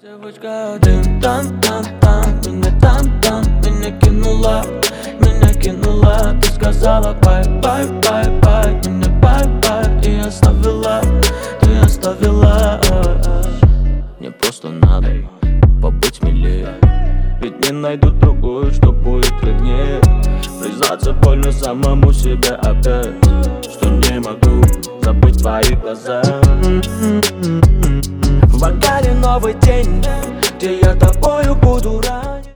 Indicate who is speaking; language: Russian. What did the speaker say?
Speaker 1: Девочка один там, меня кинула. Ты сказала бай, меня бай, и оставила, ты оставила. Мне просто надо побыть смелее, ведь не найду другую, что будет роднее. Признаться больно самому себе опять, что не могу забыть твои глаза. В бокале новый день, где я тобою буду ранен.